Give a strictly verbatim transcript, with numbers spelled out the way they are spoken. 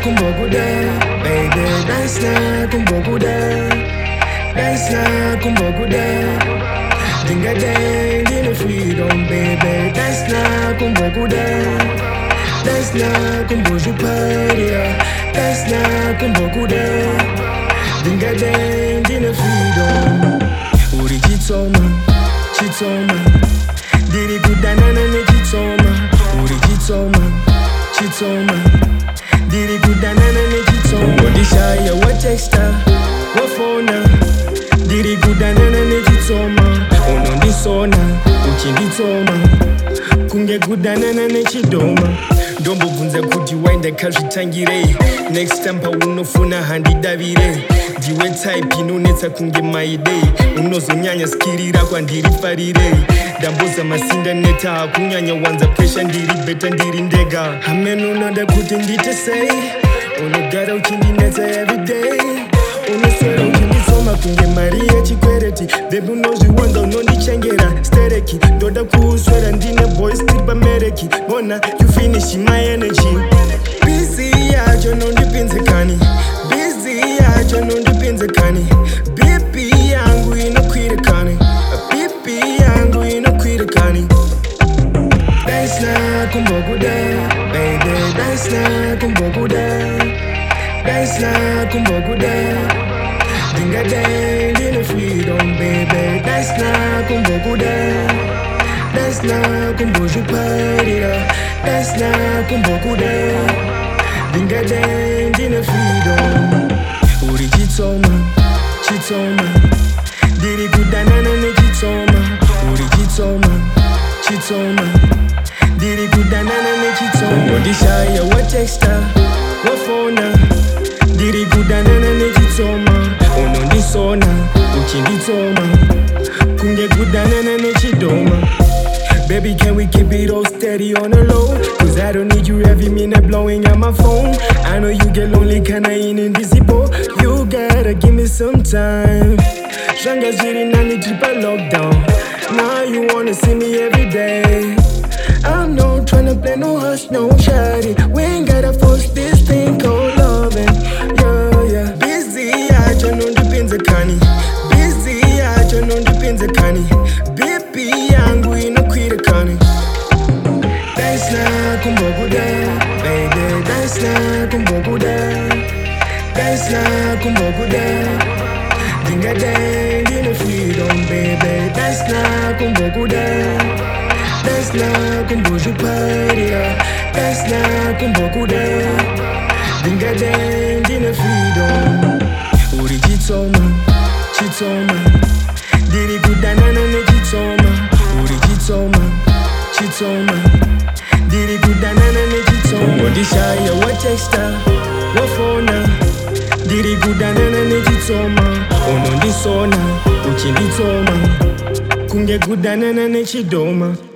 kumbokuda, baby, dance na kumbokuda, dance na kumbokuda. Dinga dang, in freedom, baby, dance na kumbokuda, dance na kumboju party, dance na kumbokuda. Dinga dang, in freedom. Uri chitoma, chitoma, diri kudanana ne chitoma. Uri chitoma, chitoma, diri kudanana ne chitoma. Odishaya wa texta, wa phona, diri kudanana ne chitoma. Ono ndisona, uchi nditoma, kunge kudanana ne chidoma. Ndombo bunza kuti waenda kazvitangire, next time paunofuna handidavire. Ndiwe type inonetsa kunge maide, unozonyanya skirira kwandiri farire. Ndamboza masinda neta hakunyanya wanza pressure ndiri beta ndiri ndega. Amen unoda kuti ndite say, unogara uchindinetsa everyday. Unoswera uchindisoma kunge Maria chikwereti. Baby unozviwanda unondichengera stereki. Ndoda kuuswera ndine boys tiri pamereki. Bona you finish my energy. Busy yacho nondipinzikani, busy yacho nondipinzikani. B P yangu inokwirikani, B P yangu inokwirikani. Dance na kumbokuda, baby, dance na kumbokuda, dance na kumbokuda. Dinga dang, in freedom, baby, dance na kumbokuda, dance na kumboju party, dance na kumbokuda. Dinga dang, in freedom. Uri chitoma, chitoma, diri kudanana ne chitoma. Uri chitoma, chitoma, diri kudanana ne chitoma. Odishaya wa texta, wa phona, diri kudanana ne chitoma. Ono ndisona, uchi nditoma, kunge kudanana ne chidoma. Baby, can we keep it all steady on the low? Cause I don't need you every minute blowing up my phone. I know you get lonely, kinda invisible. You gotta give me some time. Shanga ziri nani tripa lockdown. Now you wanna see me every day. I'm not tryna play no hush, no shawty. We ain't gotta force this thing called loving. Yeah, yeah. Busy, I turn on the pinzakani. Busy, I turn on the pinzakani. B P yangu inokwirikani. Dance na kumbokuda, baby, dance na kumbokuda, dance na kumbokuda. Dinga dang, in freedom, baby, dance na kumbokuda, dance na kumboju party, dance na kumbokuda. Dinga dang, in freedom. Uri chitoma, chitoma, diri kudanana ne chitoma. Uri chitoma, chitoma, diri kudanana ne chitoma. Odishaya wa texta, wa phona, diri kudanana ne chitoma. Ono ndisona, uchi nditoma, kunge kudanana ne chidoma.